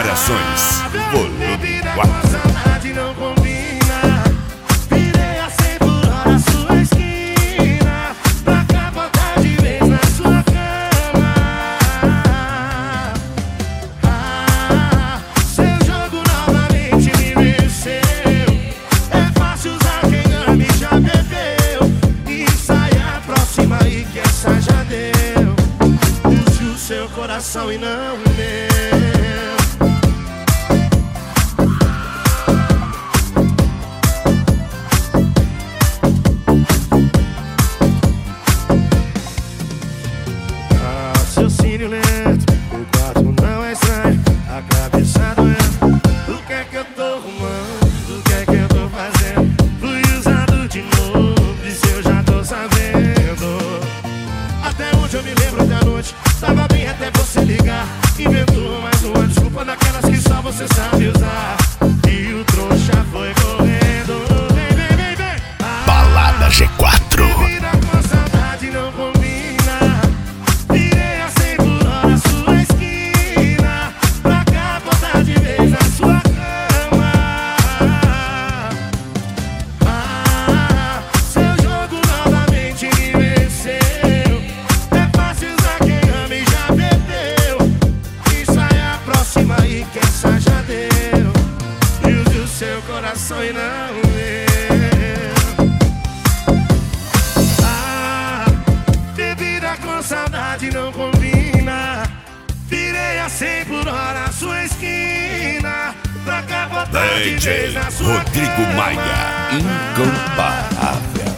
Corações, volume 4. Saudade não combina. Virei a 100 por hora sua esquina, pra capotar de vez na sua cama. Seu jogo novamente me venceu. É fácil usar quem ama e já bebeu. E sai a próxima aí que essa já deu. Use o seu coração e não o meu. Raciocínio lento, o quarto não é estranho, a cabeça doendo. O que é que eu tô arrumando? O que é que eu tô fazendo? Fui usado de novo, isso eu já tô sabendo. Até onde eu me lembro da noite, tava bem até você ligar. Inventou mais uma desculpa daquelas que só você sabe usar. E o trouxa foi correndo. Vem, vem, vem, vem. Balada G4. Vida com saudade não combina. Virei a 100 por hora sua esquina, pra capotar de vez na sua cama. Seu jogo novamente me venceu. É fácil usar quem ama e já bebeu. E sai a próxima aí que essa já deu. E use o seu coração e não o meu. Bebida com saudade não combina. Virei a 100 por hora sua esquina, pra capotar de vez na DJ sua Rodrigo cama. Maia, incomparável.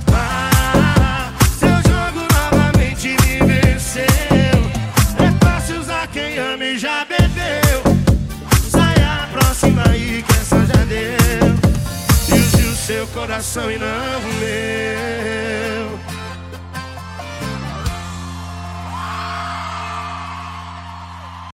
Seu jogo novamente me venceu. É fácil usar quem ama e já bebeu. Sai a próxima aí que essa já deu. E use o seu coração e não o meu.